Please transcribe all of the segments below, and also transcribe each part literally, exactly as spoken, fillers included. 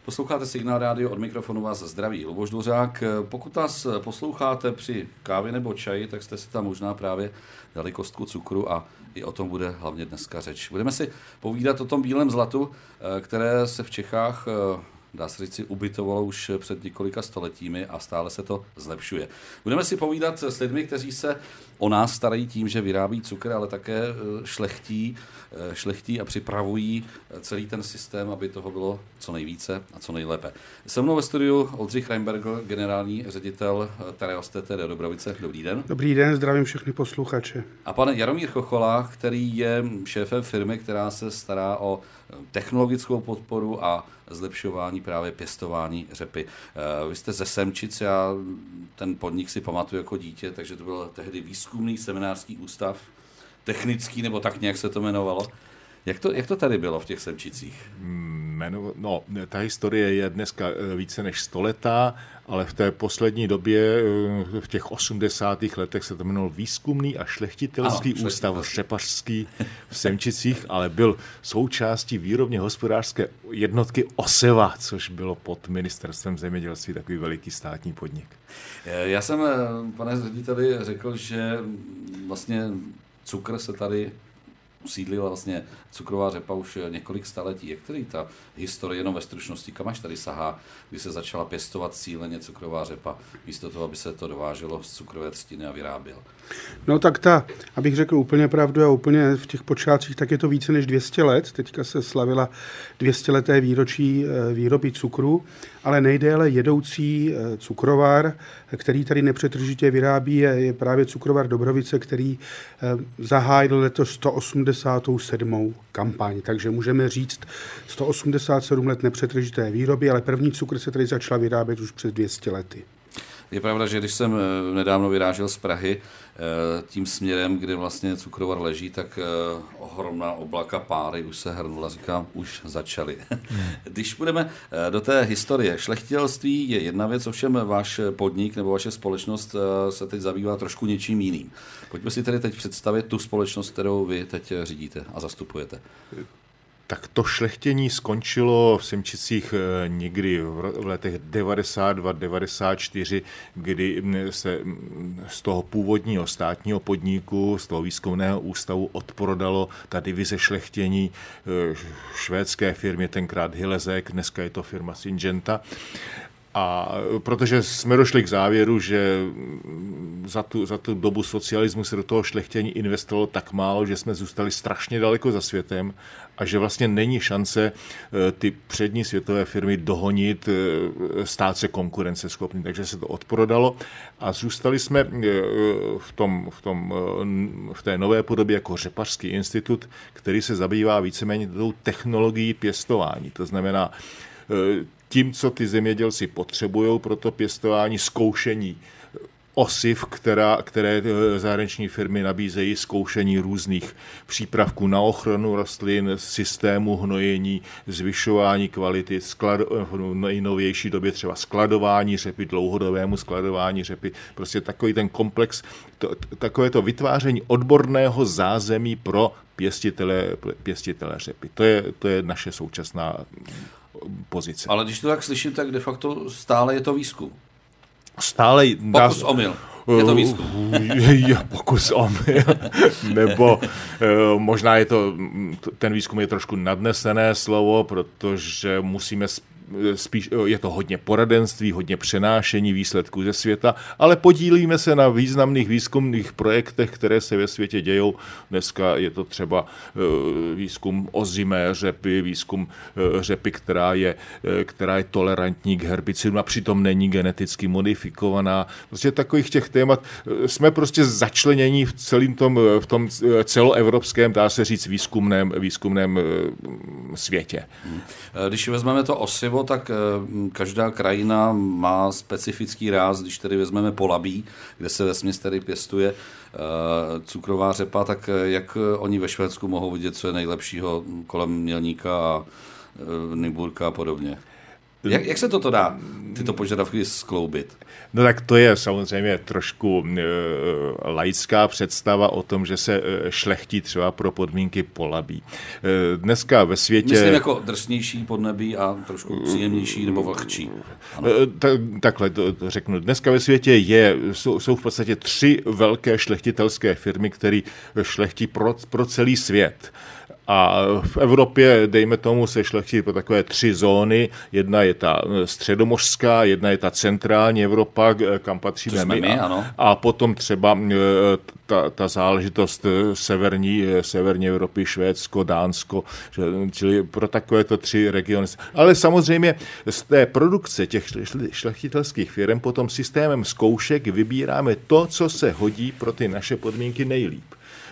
Posloucháte Signál rádio, od mikrofonu vás zdraví Luboš Dvořák. Pokud nás posloucháte při kávě nebo čaji, tak jste si tam možná právě dali kostku cukru a i o tom bude hlavně dneska řeč. Budeme si povídat o tom bílém zlatu, které se v Čechách, dá se říci, ubytovalo už před několika stoletími a stále se to zlepšuje. Budeme si povídat s lidmi, kteří se o nás starají tím, že vyrábí cukr, ale také šlechtí, šlechtí a připravují celý ten systém, aby toho bylo co nejvíce a co nejlépe. Se mnou ve studiu Oldřich Reimberger, generální ředitel Tereos T T D Dobrovice. Dobrý den. Dobrý den, zdravím všechny posluchače. A pan Jaromír Chochola, který je šéfem firmy, která se stará o technologickou podporu a zlepšování právě pěstování řepy. Vy jste ze Semčic, já ten podnik si pamatuju jako dítě, takže to byl tehdy výzkumný seminářský ústav, technický, nebo tak nějak se to jmenovalo. Jak to, jak to tady bylo v těch Semčicích? Jmeno, no, ta historie je dneska více než stoletá, ale v té poslední době, v těch osmdesátých letech se to jmenovalo Výzkumný a šlechtitelský ano, ústav řepařský v Semčicích, ale byl součástí výrobně hospodářské jednotky Oseva, což bylo pod ministerstvem zemědělství takový veliký státní podnik. Já jsem, pane řediteli, řekl, že vlastně cukr se tady usídlila vlastně cukrová řepa už několik staletí. Jak tedy ta historie jenom ve stručnosti, kam až tady sahá, kdy se začala pěstovat cíleně cukrová řepa, místo toho, aby se to dováželo z cukrové třtiny a vyrábělo? No tak ta, abych řekl úplně pravdu a úplně v těch počátcích, tak je to více než dvě stě let. Teďka se slavila dvěstěleté výročí výroby cukru, ale nejdéle jedoucí cukrovar, který tady nepřetržitě vyrábí, je, je právě cukrovar Dobrovice, který zahájil letos sto osmdesátou sedmou kampaň. Takže můžeme říct sto osmdesát sedm let nepřetržité výroby, ale první cukr se tady začala vyrábět už před dvě stě lety. Je pravda, že když jsem nedávno vyrážel z Prahy tím směrem, kde vlastně cukrovar leží, tak ohromná oblaka páry už se hrnula, říkám, už začaly. Když půjdeme do té historie, šlechtitelství je jedna věc, ovšem váš podnik nebo vaše společnost se teď zabývá trošku něčím jiným. Pojďme si tedy teď představit tu společnost, kterou vy teď řídíte a zastupujete. Tak to šlechtění skončilo v Semčicích někdy v letech devadesát dva devadesát čtyři, kdy se z toho původního státního podniku, z toho výzkumného ústavu odprodalo ta divize šlechtění švédské firmě, tenkrát Hillezek, dneska je to firma Syngenta. A protože jsme došli k závěru, že za tu, za tu dobu socialismu se do toho šlechtění investovalo tak málo, že jsme zůstali strašně daleko za světem a že vlastně není šance ty přední světové firmy dohonit, stát se konkurenceschopný. Takže se to odprodalo a zůstali jsme v, tom, v, tom, v té nové podobě jako řepařský institut, který se zabývá víceméně tou technologií pěstování. To znamená tím, co ty zemědělci potřebují pro to pěstování, zkoušení osiv, která, které zahraniční firmy nabízejí, zkoušení různých přípravků na ochranu rostlin, systému hnojení, zvyšování kvality, sklad, v nejnovější době třeba skladování řepy, dlouhodobému skladování řepy, prostě takový ten komplex, to, takové to vytváření odborného zázemí pro pěstitele, pěstitele řepy. To je, to je naše současná pozice. Ale když to tak slyším, tak de facto stále je to výzkum. Stále... Pokus omyl. Je to výzkum. Pokus omyl. Nebo možná je to, ten výzkum je trošku nadnesené slovo, protože musíme spíš, je to hodně poradenství, hodně přenášení výsledků ze světa, ale podílíme se na významných výzkumných projektech, které se ve světě dějou. Dneska je to třeba výzkum ozimé řepy, výzkum řepy, která je, která je tolerantní k herbicidům a přitom není geneticky modifikovaná. Prostě takových těch témat jsme prostě začlenění v celém tom, v tom celoevropském, dá se říct, výzkumném, výzkumném světě. Když vezmeme to osivo, tak každá krajina má specifický ráz. Když tedy vezmeme Polabí, kde se vesměs tedy pěstuje cukrová řepa, tak jak oni ve Švédsku mohou vidět, co je nejlepšího kolem Mělníka a Nymburka a podobně? Jak, jak se toto dá, tyto požadavky skloubit? No tak to je samozřejmě trošku e, laická představa o tom, že se e, šlechtí třeba pro podmínky polabí. E, dneska ve světě... Myslím jako drsnější podnebí a trošku příjemnější nebo vlhčí. E, ta, takhle to, to řeknu. Dneska ve světě je, jsou, jsou v podstatě tři velké šlechtitelské firmy, které šlechtí pro, pro celý svět. A v Evropě, dejme tomu, se šlechtí po takové tři zóny. Jedna je ta středomořská, jedna je ta centrální Evropa, kam patříme my. my ano. A potom třeba ta, ta záležitost severní, severní Evropy, Švédsko, Dánsko, čili pro takovéto tři regiony. Ale samozřejmě z té produkce těch šlechtitelských firm potom systémem zkoušek vybíráme to, co se hodí pro ty naše podmínky nejlíp.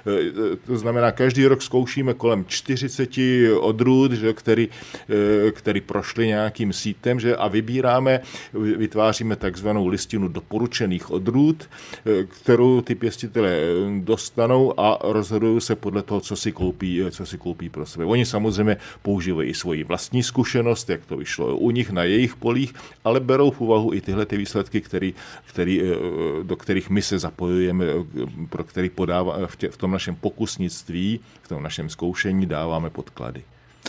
To znamená, každý rok zkoušíme kolem čtyřicet odrůd, že, který, který prošly nějakým sítem, že, a vybíráme, vytváříme takzvanou listinu doporučených odrůd, kterou ty pěstitelé dostanou a rozhodují se podle toho, co si koupí, co si koupí pro sebe. Oni samozřejmě používají i svoji vlastní zkušenost, jak to vyšlo u nich na jejich polích, ale berou v úvahu i tyhle ty výsledky, který, který, do kterých my se zapojujeme, pro který podává v, tě, v tom našem pokusnictví, v tom našem zkoušení dáváme podklady.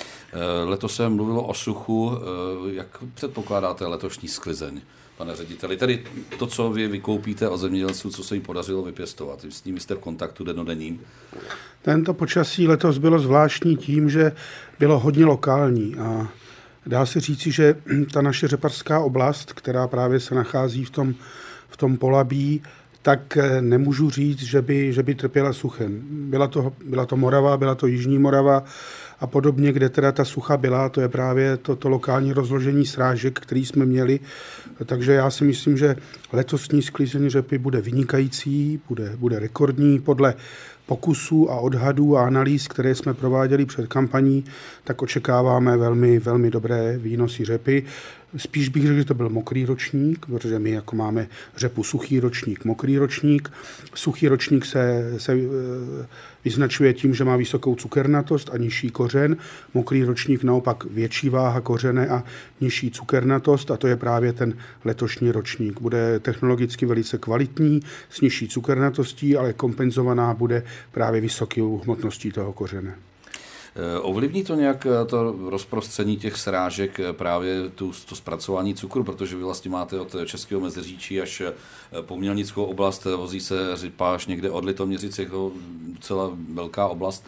Letos se mluvilo o suchu. Jak předpokládáte letošní sklizeň, pane řediteli? Tedy to, co vy vykoupíte od zemědělců, co se jim podařilo vypěstovat. S nimi jste v kontaktu dennodenním? Tento počasí letos bylo zvláštní tím, že bylo hodně lokální a dá se říci, že ta naše řepařská oblast, která právě se nachází v tom, v tom Polabí, tak nemůžu říct, že by, že by trpěla suchem. Byla to, byla to Morava, byla to Jižní Morava a podobně, kde teda ta sucha byla, to je právě to, to lokální rozložení srážek, který jsme měli. Takže já si myslím, že letosní sklizeň řepy bude vynikající, bude, bude rekordní podle pokusů a odhadů a analýz, které jsme prováděli před kampaní, tak očekáváme velmi, velmi dobré výnosy řepy. Spíš bych řekl, že to byl mokrý ročník, protože my jako máme řepu suchý ročník, mokrý ročník. Suchý ročník se, se vyznačuje tím, že má vysokou cukernatost a nižší kořen. Mokrý ročník naopak větší váha kořene a nižší cukernatost a to je právě ten letošní ročník. Bude technologicky velice kvalitní, s nižší cukernatostí, ale kompenzovaná bude právě vysokou hmotností toho kořene. Ovlivní to nějak to rozprostření těch srážek právě tu, to zpracování cukru, protože vy vlastně máte od Českého Meziříčí až po Mělnickou oblast, vozí se řepa až někde od Litoměřic, jako celá velká oblast.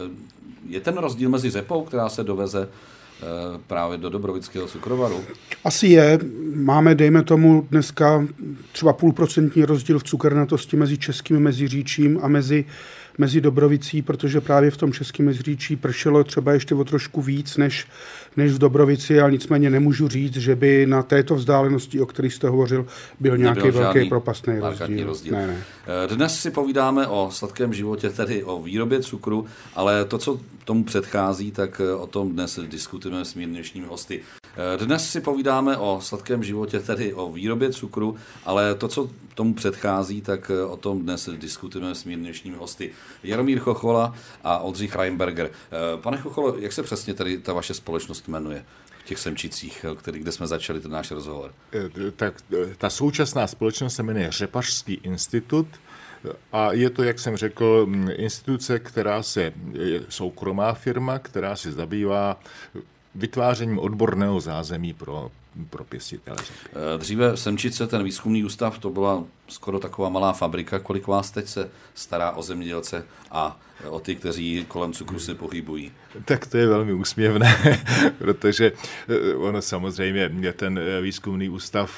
Je ten rozdíl mezi řepou, která se doveze právě do Dobrovického cukrovaru? Asi je. Máme, dejme tomu, dneska třeba půlprocentní rozdíl v cukernatosti mezi Českým Meziříčím a mezi mezi Dobrovicí, protože právě v tom Českém Meziříčí pršelo třeba ještě o trošku víc než, než v Dobrovici, ale nicméně nemůžu říct, že by na této vzdálenosti, o kterých jste hovořil, byl nějaký velký propastný rozdíl. rozdíl. Ne, ne. Dnes si povídáme o sladkém životě, tedy o výrobě cukru, ale to, co tomu předchází, tak o tom dnes diskutujeme s dnešními hosty. Dnes si povídáme o sladkém životě, tedy o výrobě cukru, ale to, co tomu předchází, tak o tom dnes diskutujeme s dnešními hosty. Jaromír Chochola a Oldřich Reinberger. Pane Chocholo, jak se přesně tady ta vaše společnost jmenuje v těch Semčicích, který, kde jsme začali ten náš rozhovor? Tak ta současná společnost se jmenuje Řepařský institut a je to, jak jsem řekl, instituce, která se, je soukromá firma, která se zabývá vytvářením odborného zázemí pro, pro pěstitele řepy. Dříve Semčice, ten výzkumný ústav, to byla skoro taková malá fabrika. Kolik vás teď se stará o zemědělce a o ty, kteří kolem cukru se pohybují? Tak to je velmi úsměvné, protože ono samozřejmě ten výzkumný ústav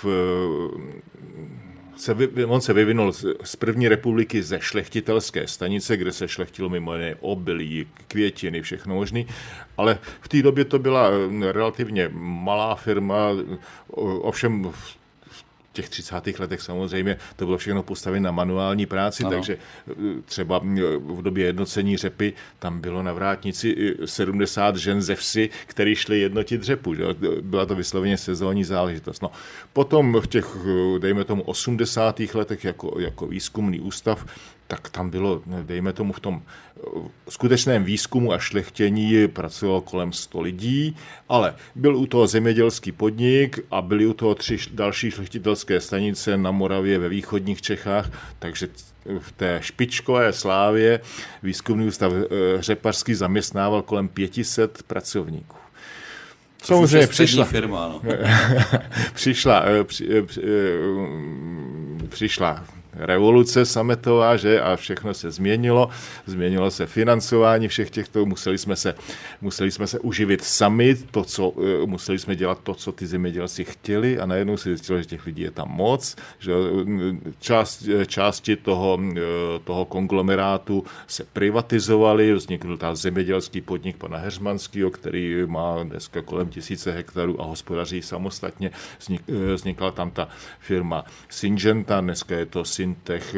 Se vy, on se vyvinul z první republiky ze šlechtitelské stanice, kde se šlechtilo mimo jiné obilí, květiny, všechno možné, ale v té době to byla relativně malá firma, ovšem v těch třicátých letech samozřejmě to bylo všechno postavené na manuální práci, ano. Takže třeba v době jednocení řepy tam bylo na vrátnici sedmdesát žen ze vsi, který šli jednotit řepu. Že? Byla to vysloveně sezónní záležitost. No, potom v těch, dejme tomu, osmdesátých letech jako, jako výzkumný ústav tak tam bylo, dejme tomu, v tom skutečném výzkumu a šlechtění pracovalo kolem sto lidí, ale byl u toho zemědělský podnik a byly u toho tři další šlechtitelské stanice na Moravě ve východních Čechách, takže v té špičkové slávě výzkumný ústav řepařský zaměstnával kolem pět set pracovníků. Samozřejmě přišla firma, no. přišla, při, při, přišla revoluce sametová, že, a všechno se změnilo. Změnilo se financování všech těchto, museli jsme se, museli jsme se uživit sami, to, co, museli jsme dělat to, co ty zemědělci chtěli, a najednou se zjistilo, že těch lidí je tam moc, že část, části toho, toho konglomerátu se privatizovaly, vznikl tam zemědělský podnik pana Heřmanského, který má dneska kolem tisíce hektarů a hospodaří samostatně. Vznik, vznikla tam ta firma Syngenta, dneska je to Syntech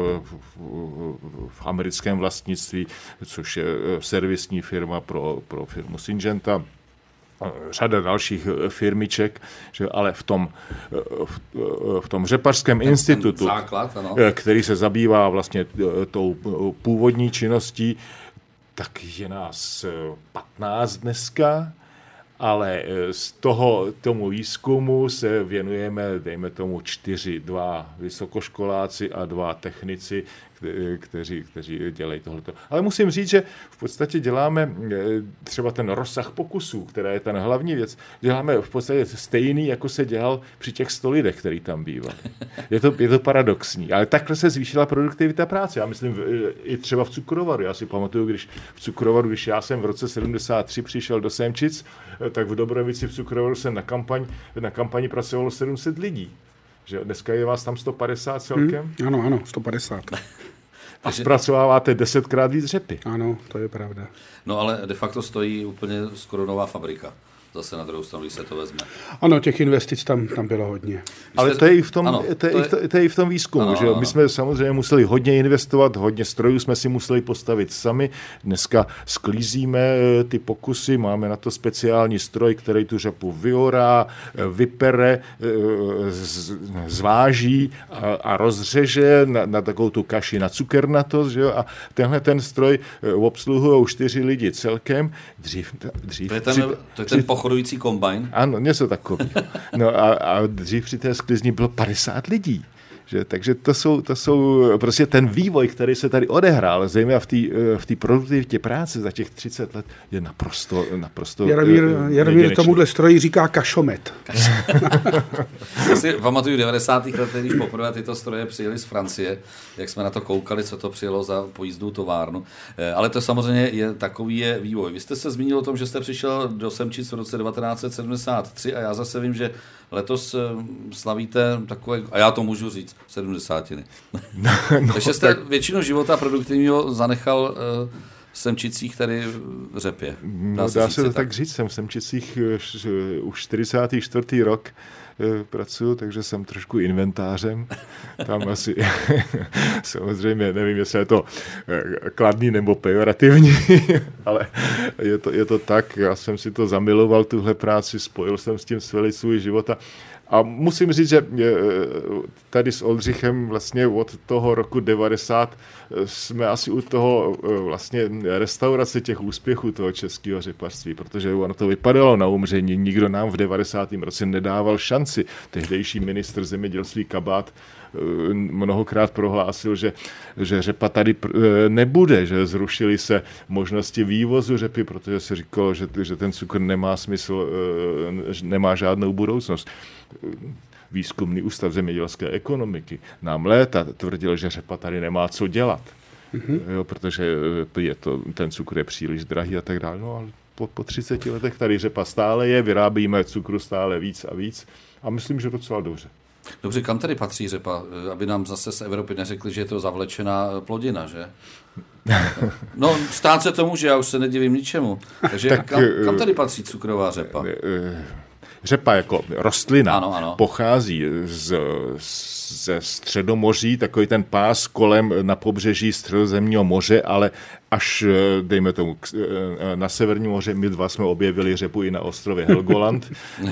v americkém vlastnictví, což je servisní firma pro, pro firmu Syngenta. Řada dalších firmiček, že, ale v tom, v, v tom řepařském ten, institutu, ten základ, ano. který se zabývá vlastně tou původní činností, tak je nás patnáct dneska, ale z toho tomu výzkumu se věnujeme, dejme tomu, čtyři, dva vysokoškoláci a dva technici, kteří, kteří dělají tohleto. Ale musím říct, že v podstatě děláme třeba ten rozsah pokusů, která je ten hlavní věc, děláme v podstatě stejný, jako se dělal při těch sto lidech, který tam bývali. Je to, je to paradoxní, ale takhle se zvýšila produktivita práce. Já myslím i třeba v cukrovaru. Já si pamatuju, když v cukrovaru, když já jsem v roce sedmdesát tři přišel do Semčic, tak v Dobrovici v cukrovaru jsem na kampaň, na kampani pracovalo sedm set lidí. Že dneska je vás tam sto padesát celkem? Hmm, ano, ano, sto padesát. A zpracováváte desetkrát víc řepy. Ano, to je pravda. No ale de facto stojí úplně skoro nová fabrika. Zase na druhou stranu, když se to vezme. Ano, těch investic tam, tam bylo hodně. Ale to je i v tom, ano, to je, to je... To je, to je i v tom výzkumu. Ano, že? My jsme samozřejmě museli hodně investovat, hodně strojů jsme si museli postavit sami. Dneska sklízíme ty pokusy, máme na to speciální stroj, který tu řepu vyorá, vypere, zváží a, a rozřeže na, na takovou tu kaši na cukernatost. Že? A tenhle ten stroj obsluhují už čtyři lidi celkem. Dřív, dřív, to je ten, při, to je ten pochodující kombajn? Ano, něco takového. No a, a dřív při té sklizni bylo padesát lidí. Že? Takže to jsou, to jsou prostě ten vývoj, který se tady odehrál, zejména v té v té produktivitě práce za těch třicet let, je naprosto, naprosto Jaromír, Jaromír tomuhle stroji říká kašomet. Já si pamatuju v devadesátých letech, když poprvé tyto stroje přijeli z Francie, jak jsme na to koukali, co to přijelo za pojízdnou továrnu. Ale to samozřejmě je takový je vývoj. Vy jste se zmínil o tom, že jste přišel do Semčic v roce devatenáct set sedmdesát tři a já zase vím, že letos slavíte takové, a já to můžu říct, sedmdesátiny. No, no, takže jste tak... většinu života produktivního zanechal v Semčicích, tady v řepě. Dá, no, se, dá se to tak. tak říct, jsem v Semčicích už čtyřicátý čtvrtý rok pracuju, takže jsem trošku inventářem. Tam asi samozřejmě nevím, jestli je to kladný nebo pejorativní, ale je to, je to tak. Já jsem si to zamiloval, tuhle práci, spojil jsem s tím celý svůj život a A musím říct, že tady s Oldřichem vlastně od toho roku devadesát jsme asi u toho vlastně restaurace těch úspěchů toho českého řepařství, protože ono to vypadalo na umření. Nikdo nám v devadesátém roce nedával šanci. Tehdejší ministr zemědělství Kabát mnohokrát prohlásil, že, že řepa tady nebude, že zrušily se možnosti vývozu řepy, protože se říkalo, že, že ten cukr nemá smysl, nemá žádnou budoucnost. Výzkumný ústav zemědělské ekonomiky nám léta tvrdil, že řepa tady nemá co dělat, mm-hmm. jo, protože je to, ten cukr je příliš drahý a tak dále. No, ale po, po třiceti letech tady řepa stále je, vyrábíme cukru stále víc a víc a myslím, že docela dobře. Dobře, kam tedy patří řepa? Aby nám zase z Evropy neřekli, že je to zavlečená plodina, že? No, stát se tomu, že já už se nedivím ničemu. Takže tak, kam, kam tady patří cukrová řepa? řepa jako rostlina ano, ano. pochází z, ze Středomoří, takový ten pás kolem na pobřeží Středozemního moře, ale až, dejme tomu, na Severním moře, my dva jsme objevili řepu i na ostrově Helgoland,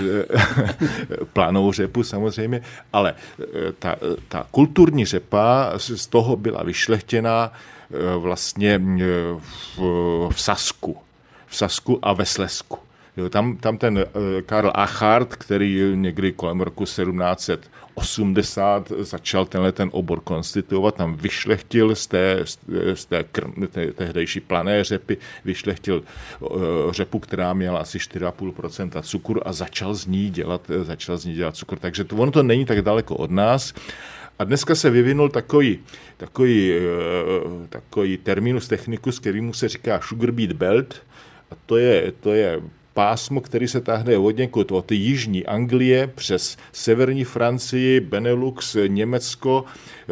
planou řepu samozřejmě, ale ta, ta kulturní řepa z toho byla vyšlechtěná vlastně v, v Sasku. V Sasku a ve Slezsku. Jo, tam, tam ten Karl Achard, který někdy kolem roku sedmnáct osmdesát začal tenhle ten obor konstituovat, tam vyšlechtil z té, z té, krm, té tehdejší plané řepy, vyšlechtil uh, řepu, která měla asi čtyři a půl procenta cukru a začal z ní dělat, začal z ní dělat cukr. Takže to, ono to není tak daleko od nás. A dneska se vyvinul takový, takový, uh, takový terminus technicus, kterýmu se říká sugar beet belt, a to je, to je pásmo, který se táhne od někud od jižní Anglie přes severní Francii, Benelux, Německo,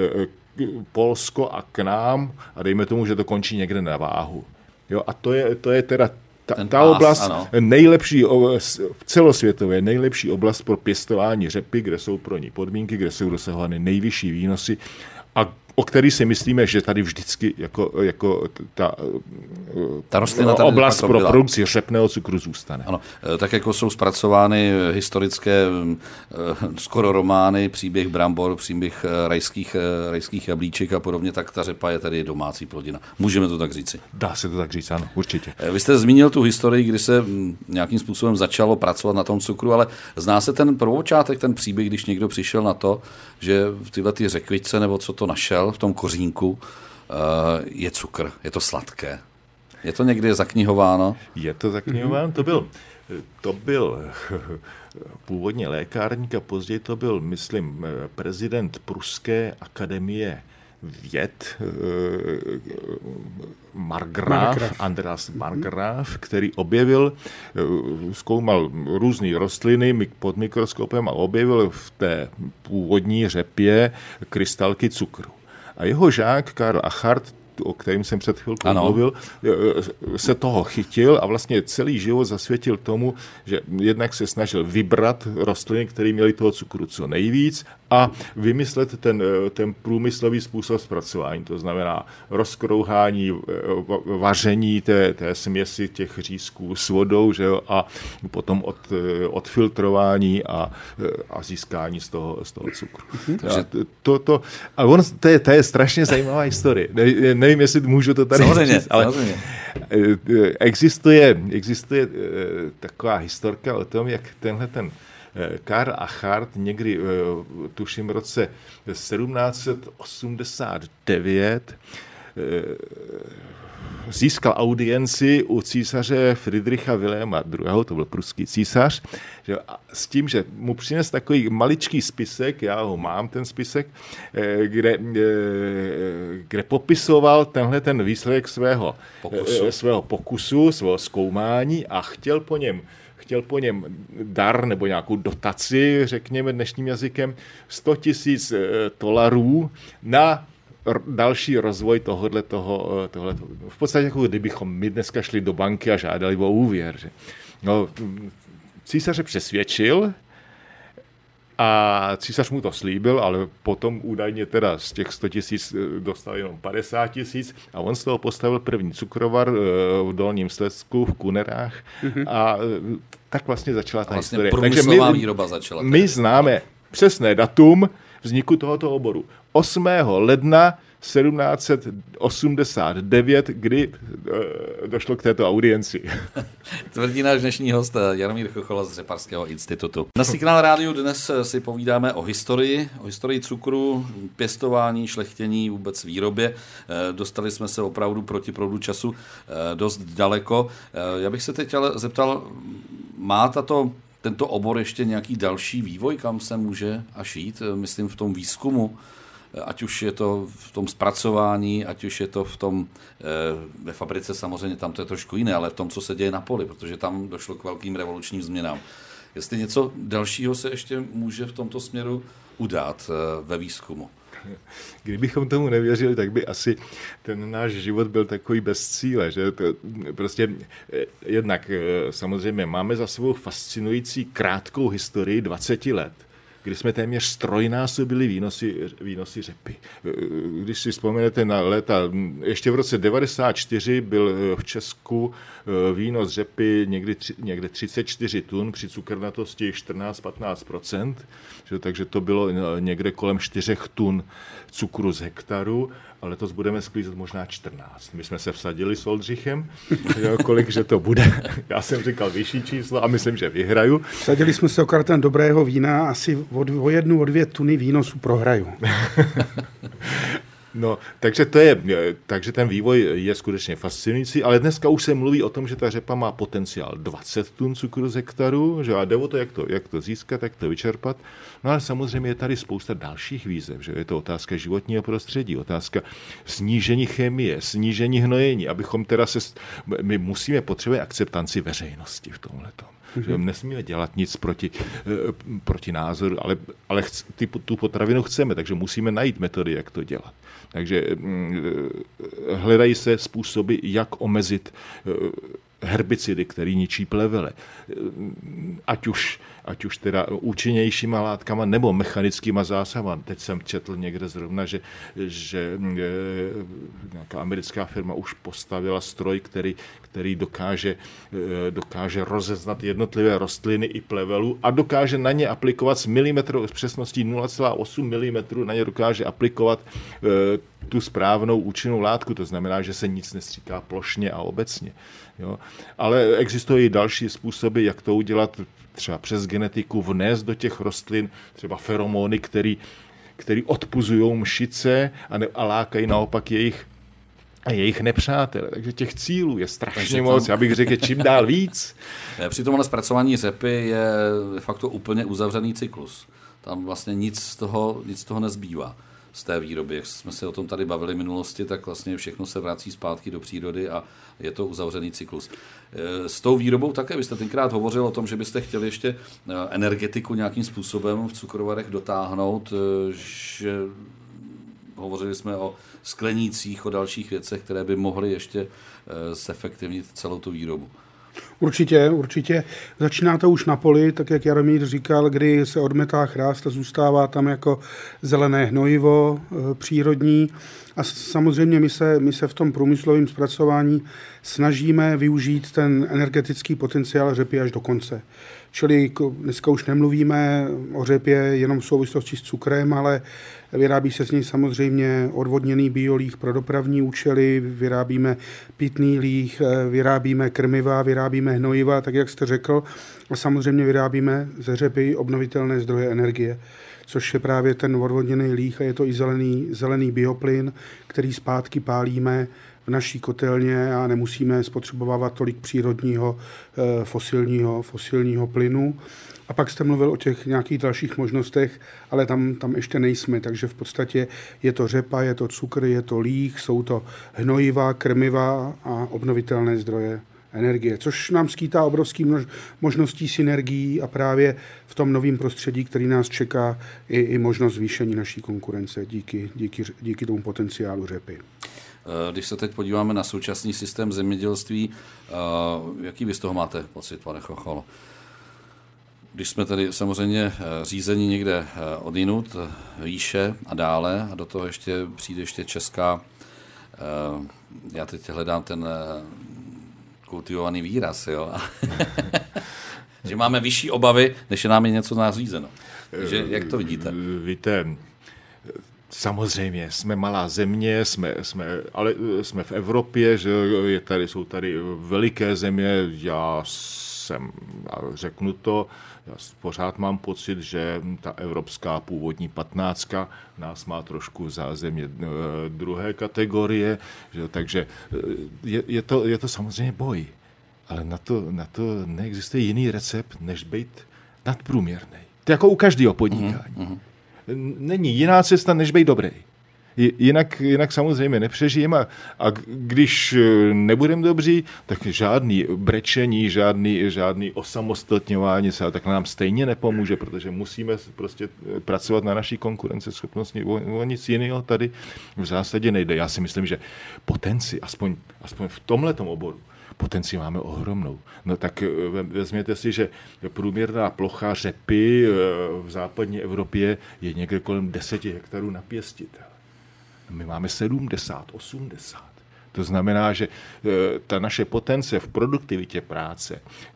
Polsko a k nám a dejme tomu, že to končí někde na Váhu. Jo, a to je, to je teda ta, ta pás, oblast ano. nejlepší, celosvětově nejlepší oblast pro pěstování řepy, kde jsou pro ní podmínky, kde jsou dosahovány nejvyšší výnosy a o který si myslíme, že tady vždycky jako, jako ta, ta rostlina tady oblast pro produkci řepného cukru zůstane. Ano, tak jako jsou zpracovány historické skoro romány, příběh brambor, příběh rajských, rajských jablíček a podobně, tak ta řepa je tady domácí plodina. Můžeme to tak říci? Dá se to tak říct, ano, určitě. Vy jste zmínil tu historii, kdy se nějakým způsobem začalo pracovat na tom cukru, ale zná se ten prvopočátek, ten příběh, když někdo přišel na to, že tyhle ty řekvice nebo co to našel v tom kořínku je cukr, je to sladké. Je to někdy zaknihováno? Je to zaknihováno, to byl, to byl původně lékárník a později to byl, myslím, prezident Pruské akademie věd, Margraf, Andreas Margraf, který objevil, zkoumal různé rostliny pod mikroskopem a objevil v té původní řepě krystalky cukru. A jeho žák Karl Achard, o kterém jsem před chvilkou ano. mluvil, se toho chytil a vlastně celý život zasvětil tomu, že jednak se snažil vybrat rostliny, které měly toho cukru co nejvíc a vymyslet ten, ten průmyslový způsob zpracování, to znamená rozkrouhání, vaření té, té směsi těch řízků s vodou, že jo, a potom od, odfiltrování a, a získání z toho, z toho cukru. Takže to, to, a on, to, je, to je strašně zajímavá historie. Ne, nevím, jestli můžu to tady samozřejmě, říct, ale samozřejmě. Existuje, existuje taková historka o tom, jak tenhle ten Karl Achard někdy, tuším, v roce sedmnáct osmdesát devět získal audienci u císaře Friedricha Wilhelma druhého., to byl pruský císař, že, s tím, že mu přines takový maličký spisek, já ho mám, ten spisek, kde, kde popisoval tenhle ten výsledek svého pokusu. svého pokusu, svého zkoumání a chtěl po něm chtěl po něm dar nebo nějakou dotaci, řekněme dnešním jazykem, sto tisíc dolarů na další rozvoj tohohle toho, tohle. V podstatě jako kdybychom my dneska šli do banky a žádali o úvěr. Že? No, císaře přesvědčil a císař mu to slíbil, ale potom údajně teda z těch sto tisíc dostal jenom padesát tisíc a on z toho postavil první cukrovar v Dolním Slezsku, v Kunerách mm-hmm. a tak vlastně začala ta vlastně historie. průmyslová Takže my, výroba začala. My známe přesné datum vzniku tohoto oboru. osmého ledna sedmnáct osmdesát devět, kdy e, došlo k této audienci. Tvrdí náš dnešní host Jaromír Chochola z Řepařského institutu. Na Signál rádiu dnes si povídáme o historii, o historii cukru, pěstování, šlechtění, vůbec výrobě. E, dostali jsme se opravdu proti proudu času e, dost daleko. E, já bych se teď ale zeptal, má tato tento obor ještě nějaký další vývoj, kam se může až jít, myslím v tom výzkumu, ať už je to v tom zpracování, ať už je to v tom, ve fabrice samozřejmě, tam to je trošku jiné, ale v tom, co se děje na poli, protože tam došlo k velkým revolučním změnám. Jestli něco dalšího se ještě může v tomto směru udát ve výzkumu. kdybychom tomu nevěřili, tak by asi ten náš život byl takový bez cíle. Že? To prostě jednak samozřejmě máme za sebou fascinující krátkou historii dvacet let, kdy jsme téměř strojnásobili výnosy, výnosy řepy. Když si vzpomenete na léta, ještě v roce devadesát čtyři byl v Česku výnos řepy někdy, někde třicet čtyři tun, při cukernatosti čtrnáct až patnáct procent, takže to bylo někde kolem čtyři tun cukru z hektaru, a letos budeme sklízet možná čtrnáct. My jsme se vsadili s Oldřichem, kolik, že to bude. Já jsem říkal vyšší číslo a myslím, že vyhraju. Vsadili jsme se o karten dobrého vína, asi o jednu, o dvě tuny výnosu prohraju. No, takže to je, takže ten vývoj je skutečně fascinující, ale dneska už se mluví o tom, že ta řepa má potenciál dvacet tun cukru z hektaru, že a jde o to, jak to, jak to získat, jak to vyčerpat. No ale samozřejmě je tady spousta dalších výzev, že je to otázka životního prostředí, otázka snížení chemie, snížení hnojení, abychom teda se, my musíme potřebovat akceptanci veřejnosti v tomhletom. Že nesmíme dělat nic proti, proti názoru, ale, ale chc, ty, tu potravinu chceme, takže musíme najít metody, jak to dělat. Takže hledají se způsoby, jak omezit herbicidy, který ničí plevele. Ať už, ať už teda účinnějšíma látkama nebo mechanickýma zásahama. Teď jsem četl někde zrovna, že, že nějaká americká firma už postavila stroj, který, který dokáže, dokáže rozeznat jednotlivé rostliny i plevelu a dokáže na ně aplikovat s milimetrou, s přesností nula celá osm milimetrů, na ně dokáže aplikovat tu správnou účinnou látku. To znamená, že se nic nestříká plošně a obecně. Jo. Ale existují další způsoby, jak to udělat, třeba přes genetiku, vnést do těch rostlin třeba feromony, který, který odpuzují mšice a, ne, a lákají naopak jejich, jejich nepřátele. Takže těch cílů je strašně moc, já bych řekl, čím dál víc. Při tomhle zpracování řepy je fakt to úplně uzavřený cyklus. Tam vlastně nic z toho, nic z toho nezbývá. Z té výroby. Jak jsme se o tom tady bavili v minulosti, tak vlastně všechno se vrací zpátky do přírody a je to uzavřený cyklus. S tou výrobou také, vy jste tenkrát hovořil o tom, že byste chtěli ještě energetiku nějakým způsobem v cukrovarech dotáhnout, že hovořili jsme o sklenících, o dalších věcech, které by mohly ještě zefektivnit celou tu výrobu. Určitě, určitě. Začíná to už na poli, tak jak Jaromír říkal, kdy se odmetá chrást a zůstává tam jako zelené hnojivo e, přírodní. A samozřejmě my se, my se v tom průmyslovém zpracování snažíme využít ten energetický potenciál řepy až do konce. Čili dneska už nemluvíme o řepě jenom v souvislosti s cukrem, ale vyrábí se z něj samozřejmě odvodněný biolíh pro dopravní účely, vyrábíme pitný líh, vyrábíme krmiva, vyrábíme hnojiva, tak jak jste řekl, a samozřejmě vyrábíme ze řepy obnovitelné zdroje energie, což je právě ten odvodněný líh a je to i zelený, zelený bioplyn, který zpátky pálíme v naší kotelně a nemusíme spotřebovávat tolik přírodního fosilního, fosilního plynu. A pak jste mluvil o těch nějakých dalších možnostech, ale tam, tam ještě nejsme, takže v podstatě je to řepa, je to cukr, je to líh, jsou to hnojiva, krmiva a obnovitelné zdroje energie, což nám skýtá obrovský množ, možností synergií a právě v tom novém prostředí, který nás čeká, i, i možnost zvýšení naší konkurence díky, díky, díky tomu potenciálu řepy. Když se teď podíváme na současný systém zemědělství, jaký vy z toho máte pocit, pane Chochol? Když jsme tady samozřejmě řízení někde odinut, výše a dále, a do toho ještě přijde ještě česká, já teď hledám ten kultivovaný výraz, jo? Že máme vyšší obavy, než je nám je něco nařízeno. Takže jak to vidíte? Víte, samozřejmě, jsme malá země, jsme, jsme, ale jsme v Evropě, že je tady, jsou tady veliké země, já jsem, já řeknu to, já pořád mám pocit, že ta evropská původní patnáctka nás má trošku za země druhé kategorie, že, takže je, je, to, je to samozřejmě boj, ale na to, na to neexistuje jiný recept, než být nadprůměrný. To jako u každého podnikání. Mm-hmm. Není jiná cesta, než být dobrý. Jinak, jinak samozřejmě nepřežijeme a, a když nebudeme dobří, tak žádný brečení, žádný, žádný osamostatňování se tak nám stejně nepomůže, protože musíme prostě pracovat na naší konkurenceschopnosti. O, o nic jiného tady v zásadě nejde. Já si myslím, že potenci, aspoň, aspoň v tomhletom oboru, potenci máme ohromnou. No tak vezměte si, že průměrná plocha řepy v západní Evropě je někde kolem deset hektarů na pěstitel. My máme sedmdesát, osmdesát. To znamená, že ta naše potence v produktivitě práce,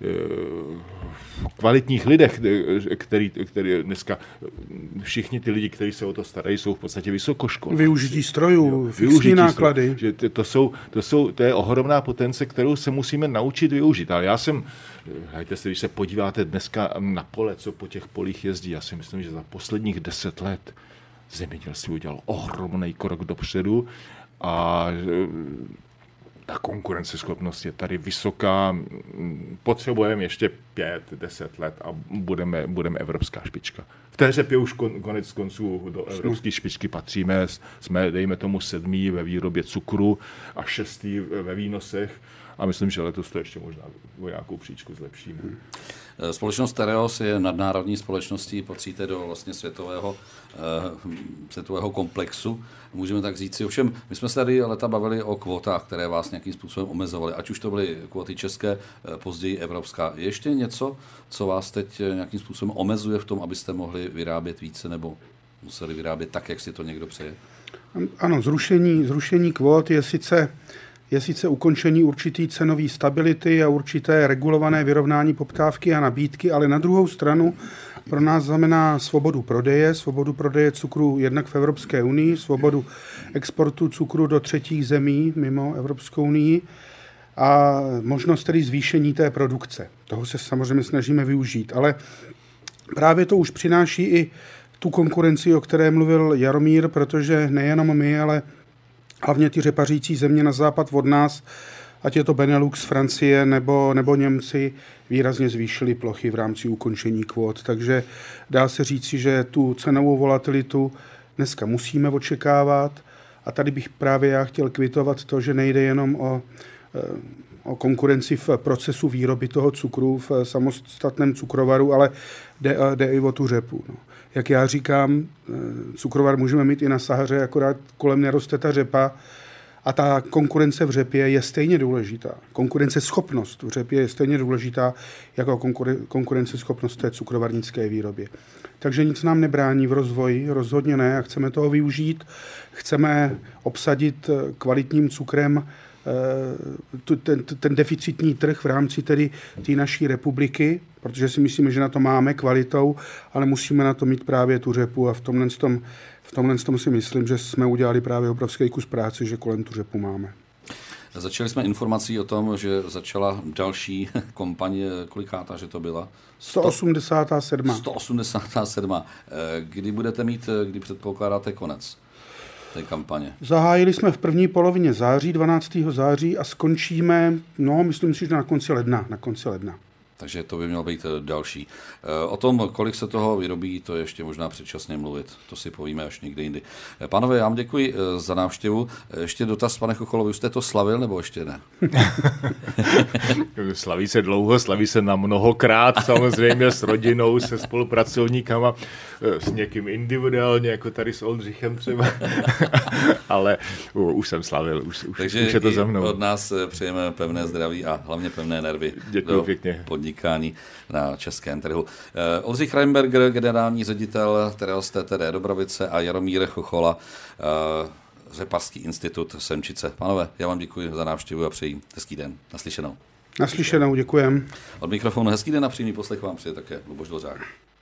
v kvalitních lidech, který, který dneska všichni ty lidi, kteří se o to starají, jsou v podstatě vysokoškolní. Využití strojů, fixní náklady. Stroj, že to, to, jsou, to, jsou, to je ohromná potence, kterou se musíme naučit využít. Ale já jsem, hejte se, když se podíváte dneska na pole, co po těch polích jezdí, já si myslím, že za posledních deset let zemědělství udělalo ohromný krok dopředu a ta konkurenceschopnost je tady vysoká. Potřebujeme ještě pět, deset let a budeme, budeme evropská špička. V té řepě už kon, konec konců do evropské špičky patříme. Jsme, dejme tomu, sedmý ve výrobě cukru a šestý ve výnosech. A myslím, že letos to ještě možná o nějakou příčku zlepšíme. Společnost Tereos je nadnárodní společností, patříte do vlastně světového, eh, světového komplexu, můžeme tak říct si. Ovšem, my jsme se tady leta bavili o kvótách, které vás nějakým způsobem omezovaly, ať už to byly kvóty české, později evropská. Je ještě něco, co vás teď nějakým způsobem omezuje v tom, abyste mohli vyrábět více nebo museli vyrábět tak, jak si to někdo přeje? Ano, zrušení, zrušení kvót je sice je sice ukončení určitý cenové stability a určité regulované vyrovnání poptávky a nabídky, ale na druhou stranu pro nás znamená svobodu prodeje, svobodu prodeje cukru jednak v Evropské unii, svobodu exportu cukru do třetích zemí mimo Evropskou unii a možnost tedy zvýšení té produkce. Toho se samozřejmě snažíme využít, ale právě to už přináší i tu konkurenci, o které mluvil Jaromír, protože nejenom my, ale hlavně ty řepařící země na západ od nás, ať je to Benelux, Francie nebo, nebo Němci, výrazně zvýšili plochy v rámci ukončení kvót. Takže dá se říci, že tu cenovou volatilitu dneska musíme očekávat. A tady bych právě já chtěl kvitovat to, že nejde jenom o, o konkurenci v procesu výroby toho cukru v samostatném cukrovaru, ale jde, jde i o tu řepu. No. Jak já říkám, cukrovar můžeme mít i na Sahaře, akorát kolem neroste ta řepa a ta konkurence v řepě je stejně důležitá. Konkurenceschopnost v řepě je stejně důležitá jako konkurenceschopnost té cukrovarnické výrobě. Takže nic nám nebrání v rozvoji, rozhodně ne, a chceme toho využít. Chceme obsadit kvalitním cukrem ten, ten deficitní trh v rámci tedy té naší republiky, protože si myslíme, že na to máme kvalitou, ale musíme na to mít právě tu řepu a v tomhle, tom, v tomhle tom si myslím, že jsme udělali právě obrovský kus práce, že kolem tu řepu máme. Začali jsme informací o tom, že začala další kampaň, kolikátá, že to byla? sto osmdesát sedm. sto osmdesát sedm. Kdy budete mít, kdy předpokládáte konec té kampaně? Zahájili jsme v první polovině září, dvanáctého září a skončíme, no, myslím si, že na konci ledna, na konci ledna. Takže to by mělo být další. O tom, kolik se toho vyrobí, to je ještě možná předčasně mluvit. To si povíme až někdy jindy. Pánové, já vám děkuji za návštěvu. Ještě dotaz, pane Chocholovi, už jste to slavil, nebo ještě ne? Slaví se dlouho, slaví se na mnohokrát, samozřejmě s rodinou, se spolupracovníkama, s někým individuálně, jako tady s Oldřichem třeba. Ale uh, už jsem slavil, už, už, Takže už je to za mnou. od nás přejeme pevné zdraví a hlavně pevné nervy. Děkuji pěkně. Podnikání na českém trhu. Oldřich Reinberger, generální ředitel Tereos T T D Dobrovice a Jaromír Chochola, Řepařský institut Semčice. Pánové, já vám děkuji za návštěvu a přeji hezký den. Naslyšenou. Naslyšenou, děkujem. Od mikrofonu hezký den a příjemný poslech vám přeje také Luboš Dvořák.